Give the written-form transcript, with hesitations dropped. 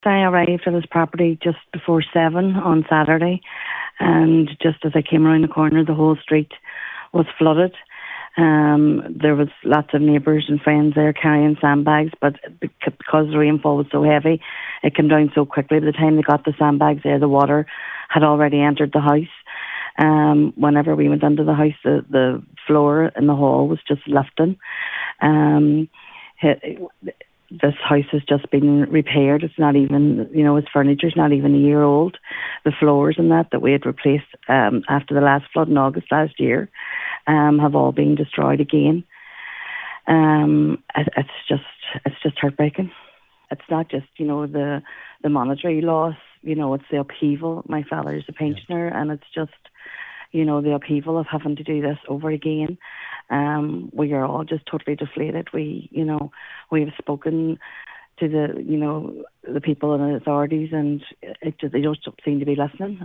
I arrived at his property just before 7 on Saturday, and just as I came around the corner, the whole street was flooded. There was lots of neighbours and friends there carrying sandbags, but because the rainfall was so heavy, it came down so quickly. By the time they got the sandbags there, the water had already entered the house. Whenever we went into the house, the floor in the hall was just lifting. This house has just been repaired. It's not even, its furniture's not even a year old. The floors and that we had replaced after the last flood in August last year have all been destroyed again. It's just heartbreaking. It's not just, the monetary loss, it's the upheaval. My father's a pensioner, and it's just, the upheaval of having to do this over again. We are all just totally deflated. We've spoken to the people and the authorities, and they just don't seem to be listening.